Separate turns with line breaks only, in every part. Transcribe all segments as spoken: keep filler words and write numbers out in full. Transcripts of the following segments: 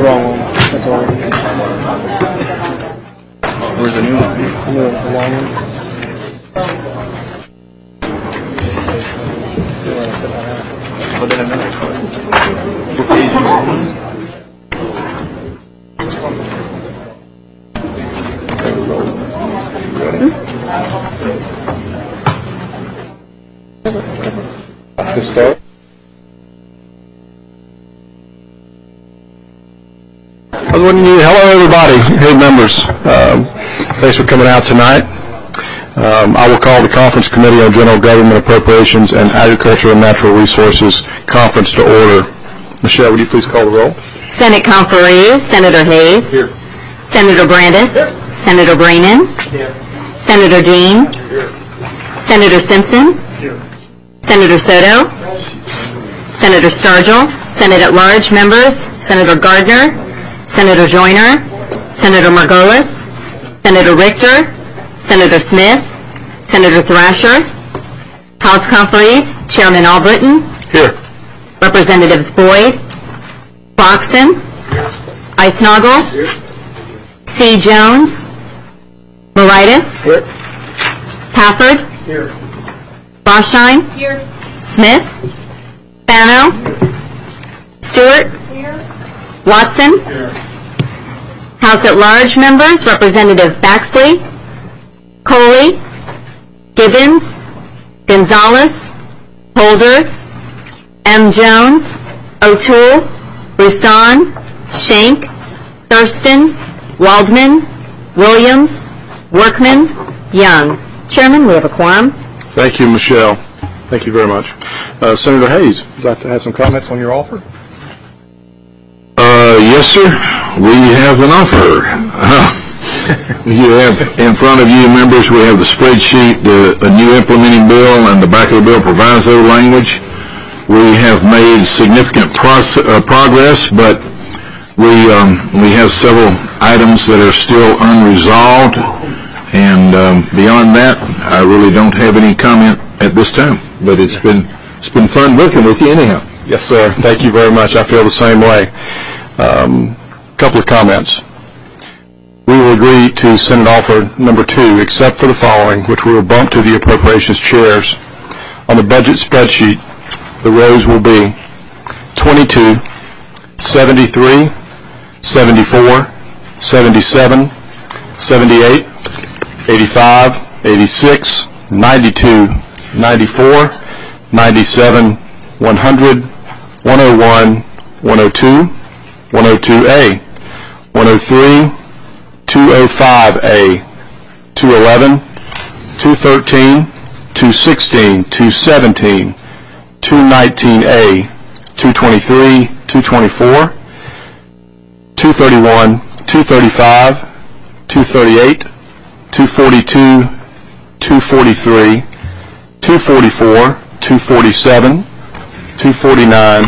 wrong one. That's all.
Where's the new one?
I knew it was the long one.
Oh, they have another one. What page is it?
To start. I was wondering, hello everybody, hey members, um, thanks for coming out tonight. Um, I will call the Conference Committee on General Government Appropriations and Agriculture and Natural Resources Conference to order. Michelle, would you please call the roll?
Senate Conferees, Senator Hayes.
Here.
Senator Brandis. Here. Senator Brannan.
Here.
Senator Dean.
Here.
Senator Simpson.
Here.
Senator Soto. Senator Stargell. Senate at large members, Senator Gardner, Senator Joyner, Senator Margolis, Senator Richter, Senator Smith, Senator Thrasher, House Conferees, Chairman Albritton.
Here.
Representatives Boyd, Foxen, Eisnagel, C. Jones, Moritas,
Here.
Pafford,
Here.
Boschheim,
Here.
Smith, Spano, Stewart,
Here.
Watson.
Here.
House at large members, Representative Baxley, Coley, Gibbons, Gonzalez, Holder, M. Jones, O'Toole, Roussan, Shank, Thurston, Waldman, Williams, Workman, Young. Chairman, we have a quorum.
Thank you, Michelle. Thank you very much. Uh, Senator Hayes, would you like to have some comments on your offer?
Uh, yes, sir. We have an offer. Uh, you have in front of you, members, we have the spreadsheet, the, a new implementing bill, and the back of the bill proviso language. We have made significant proce- uh, progress, but we um, we have several items that are still unresolved, and um, beyond that, I really don't have any comment at this time. But it's been it's been fun working with you anyhow.
Yes, sir. Thank you very much. I feel the same way. A um, couple of comments. We will agree to Senate offer number two, except for the following, which we will bump to the appropriations chairs. On the budget spreadsheet, the rows will be twenty-two, seventy-three, seventy-four, seventy-seven, seventy-eight, eighty-five, eighty-six, ninety-two, ninety-four, ninety-seven, one hundred, one oh one, one oh two, one oh two A, one oh three, two oh five A, two eleven, two thirteen, two sixteen, two seventeen, two nineteen A, two twenty-three, two twenty-four, two thirty-one, two thirty-five, two thirty-eight, two forty-two, two forty-three, two forty-four, two forty-seven, two forty-nine,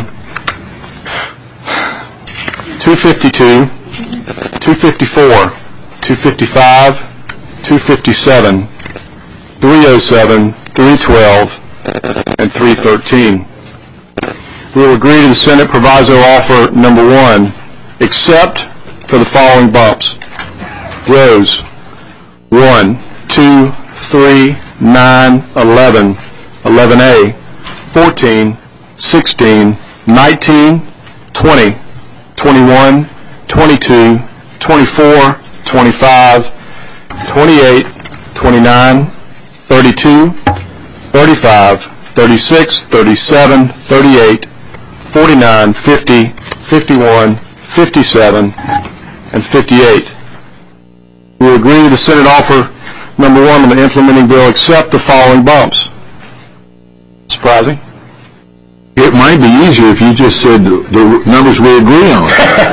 two fifty-two, two fifty-four, two fifty-five, two fifty-seven, three oh seven, three twelve, and three thirteen. We will agree to the Senate proviso offer number one, except for the following bumps. Rows one, two, three, nine, eleven, eleven A, fourteen, sixteen, nineteen, twenty, twenty-one, twenty-two, twenty-four, twenty-five, twenty-eight, twenty-nine, thirty-two, thirty-five, thirty-six, thirty-seven, thirty-eight, forty-nine, fifty, fifty-one, fifty-seven, and fifty-eight. We will agree to the Senate offer number one on the implementing bill except the following bumps. Surprising?
It might be easier if you just said the, the numbers we agree on.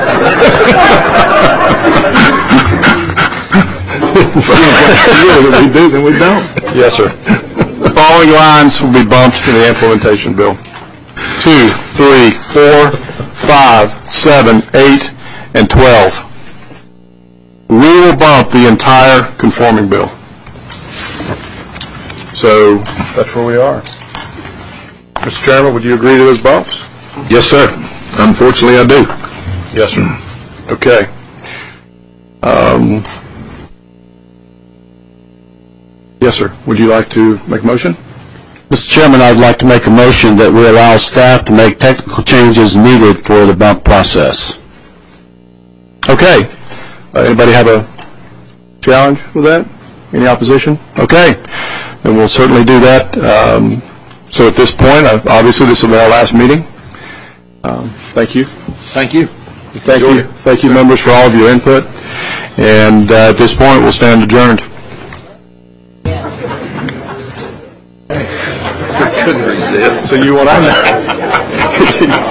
Either we do, then we don't.
Yes, sir. The following lines will be bumped in the implementation bill. Two, three, four, five, seven, eight, and twelve. We will bump the entire conforming bill. So that's where we are. Mister Chairman, would you agree to those bumps?
Yes, sir. Unfortunately, I do.
Yes, sir. Okay. Um, yes, sir. Would you like to make a motion?
Mister Chairman, I'd like to make a motion that we allow staff to make technical changes needed for the bump process.
Okay. Uh, anybody have a challenge with that? Any opposition? Okay. Then we'll certainly do that. Um, so at this point, uh, obviously this will be our last meeting. Um, thank you.
Thank you.
Thank you. Thank you, members, for all of your input. And uh, at this point, we'll stand adjourned.
Couldn't resist.
So you want to?